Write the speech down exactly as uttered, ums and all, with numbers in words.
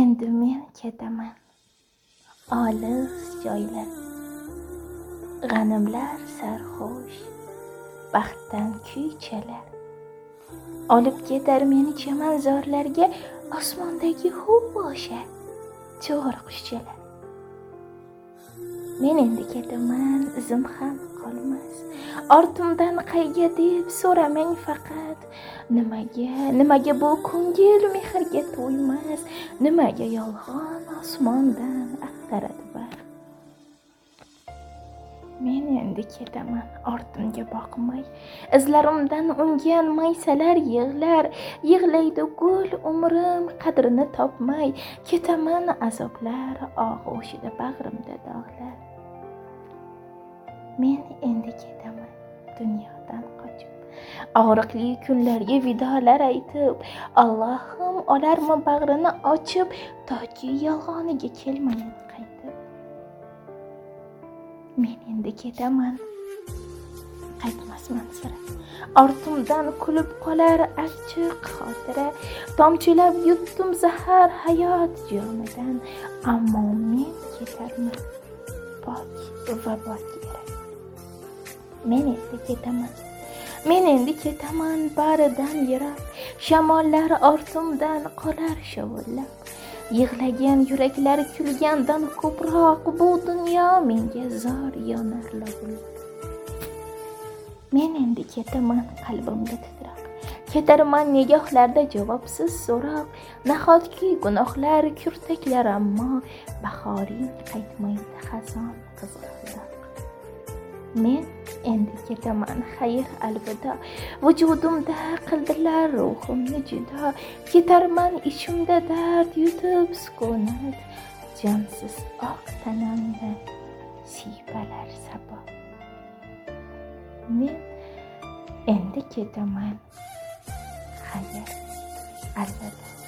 Endi men ketaman olis joylar, g'animlar sarxush, baxtdan kuy chalar. Olib ketar meni chamanzorlarga, osmondagi huv o'sha cho'g'ir qushchalar. Men endi ketaman, izim ham qolmas. Ortimdan qayga deb so'ramang faqat. Nimaga, nimaga bu ko'ngil mehrga to'ymas? Nimaga yolg'on osmondan axtaradi barq? Men endi ketaman, ortimga boqmay. Izlarimdan ungan maysalar yig'lar, yig'laydi gul umrim qadrini topmay. Ketaman azoblar og'ushida bag'rimda dog'lar. Men endi ketaman dunyodan qochib, og'riqli kunlarga vidolar aytib. Allohim olarmi bag'rini ochib, toki yolg'oniga kelmayin qaytib. Men endi ketaman, qaytmasman sira. Ortimdan kulib qolar achchiq xotira. Tomchilab yutdim zahar hayot jomidan, ammo men ketarman pok va botira. Men endi ketaman, men endi ketaman baridan yiroq. Shamollar ortimdan qolar shovullab. Yig'lagan yuraklar kulgandan ko'proq, bu dunyo menga zor yonar lovullab. Men endi ketaman qalbimda titroq, ketarman nigohlarda javobsiz so'roq. Nahotki gunohlar kurtaklar, ammo bahoring qaytmaydi xazon qizg'aldoq. Men endi ketaman, xayr alvido. Vujudimda qildilar ruhimni judo. Ketarman ishimda dard yutib sukunat, jonsiz oq tanamda siypalar sabo. Men endi ketaman, xayr alvido.